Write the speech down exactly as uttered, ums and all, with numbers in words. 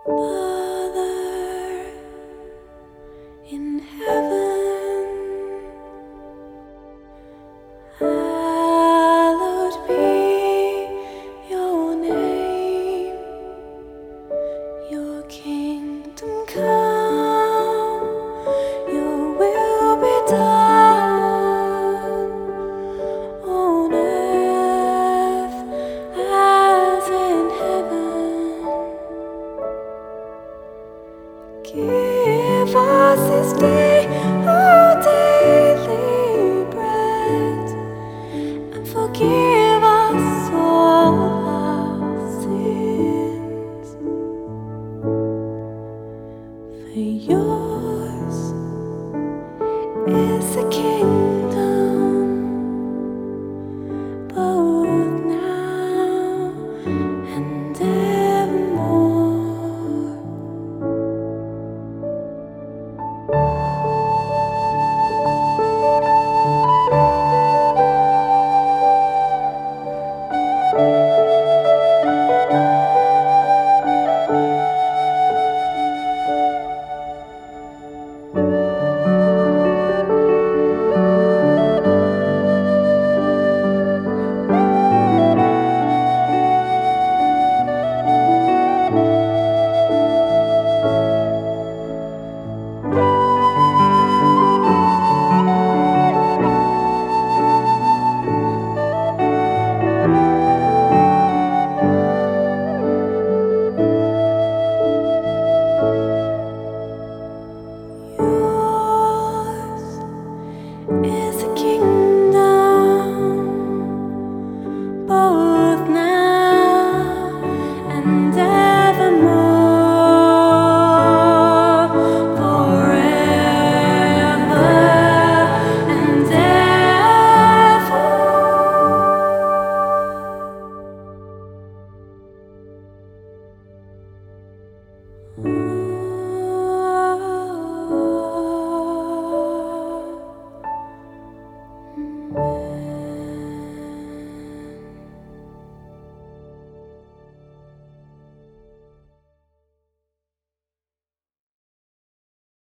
Father in heaven, hallowed be your name. Your kingdom come, your will be done on earth as in heaven. Give us this day our daily bread, and forgive us all our sins. For yours is the kingdom, both now and ever.